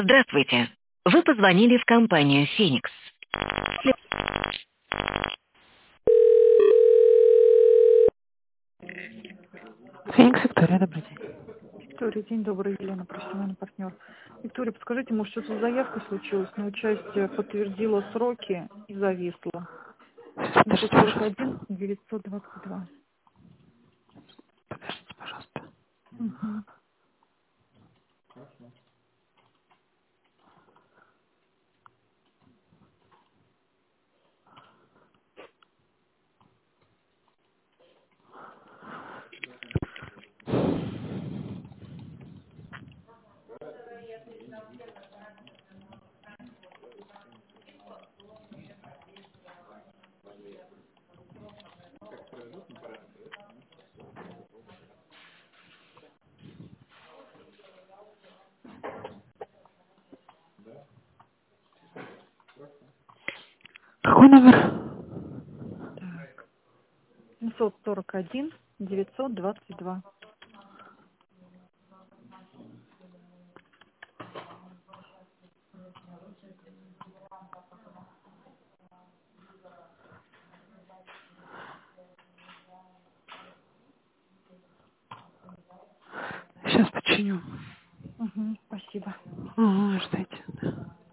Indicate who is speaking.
Speaker 1: Здравствуйте. Вы позвонили в компанию «Феникс». Феникс, Виктория, добрый день.
Speaker 2: Виктория, день добрый, Елена, профессиональный партнер. Виктория, подскажите, может, что-то с заявкой случилось, но участие подтвердила сроки и зависла.
Speaker 1: Подождите, пожалуйста.
Speaker 2: 741 922.
Speaker 1: Подождите, пожалуйста.
Speaker 2: Угу.
Speaker 1: Какой номер?
Speaker 2: Так. 741 922.
Speaker 1: Сейчас починю.
Speaker 2: Угу, спасибо.
Speaker 1: Ага, ждите.